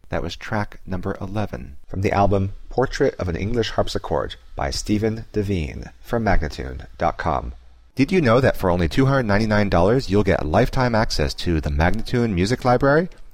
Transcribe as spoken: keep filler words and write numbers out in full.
That was track number eleven. From the album Portrait of an English Harpsichord by Stephen Devine from Magnatune dot com. Did you know that for only two hundred ninety-nine dollars you'll get lifetime access to the Magnatune Music Library?